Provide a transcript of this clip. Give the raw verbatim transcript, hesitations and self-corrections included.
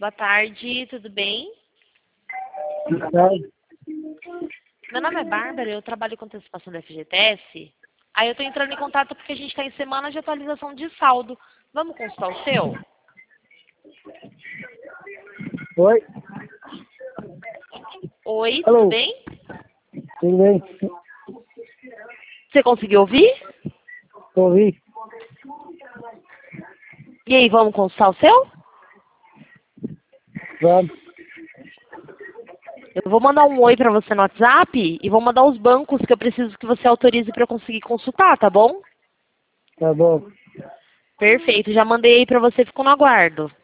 Boa tarde, tudo bem? Boa tarde. Meu nome é Bárbara, eu trabalho com antecipação do F G T S. Aí eu tô entrando em contato porque a gente está em semana de atualização de saldo. Vamos consultar o seu? Oi, Oi, tudo alô, bem? tudo bem? Você conseguiu ouvir? Ouvi. E aí, vamos consultar o seu? Vamos, Eu vou mandar um oi pra você no WhatsApp e vou mandar os bancos que eu preciso que você autorize para eu conseguir consultar, tá bom? tá bom. Perfeito, já mandei aí pra você, ficou no aguardo.